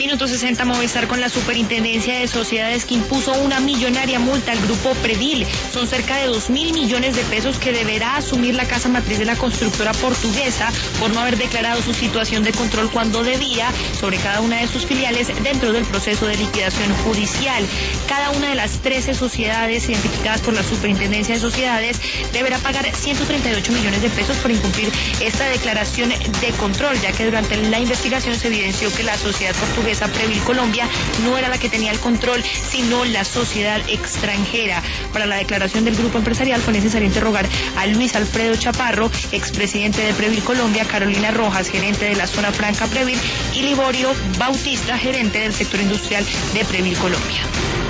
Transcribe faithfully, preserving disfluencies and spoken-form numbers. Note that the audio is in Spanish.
Minuto sesenta, Movistar con la Superintendencia de Sociedades que impuso una millonaria multa al grupo Previl. Son cerca de dos mil millones de pesos que deberá asumir la casa matriz de la constructora portuguesa por no haber declarado su situación de control cuando debía sobre cada una de sus filiales dentro del proceso de liquidación judicial. Cada una de las trece sociedades identificadas por la Superintendencia de Sociedades deberá pagar ciento treinta y ocho millones de pesos por incumplir esta declaración de control, ya que durante la investigación se evidenció que la sociedad portuguesa Previl Colombia no era la que tenía el control, sino la sociedad extranjera. Para la declaración del grupo empresarial fue necesario interrogar a Luis Alfredo Chaparro, expresidente de Previl Colombia, Carolina Rojas, gerente de la zona franca Previl, y Liborio Bautista, gerente del sector industrial de Previl Colombia.